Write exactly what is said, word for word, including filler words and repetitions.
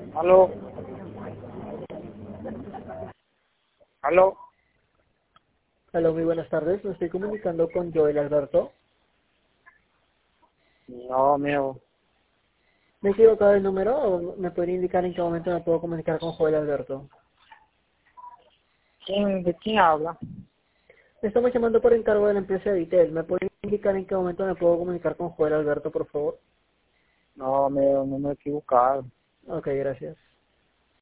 Aló. Aló. Hola, muy buenas tardes. Me estoy comunicando con Joel Alberto. No, amigo. ¿Me he equivocado el número o me podría indicar en qué momento me puedo comunicar con Joel Alberto? ¿Quién, ¿De quién habla? Estamos llamando por encargo de la empresa Vitel. ¿Me podría indicar en qué momento me puedo comunicar con Joel Alberto, por favor? No, amigo, no me he equivocado. Ok, gracias.